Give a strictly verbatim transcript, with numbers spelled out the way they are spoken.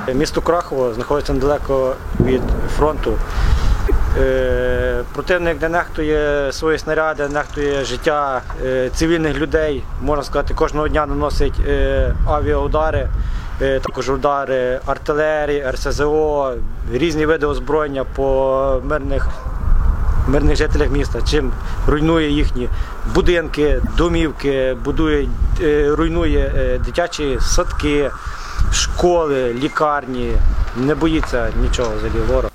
Місто Курахово знаходиться недалеко від фронту. Противник не нехтує свої снаряди, нехтує життя цивільних людей. Можна сказати, кожного дня наносить авіаудари, також удари артилерії, ер ес зе о, різні види озброєння по мирних, мирних жителях міста, чим руйнує їхні будинки, домівки, будує, руйнує дитячі садки, школи, лікарні. Не боїться нічого взагалі ворог.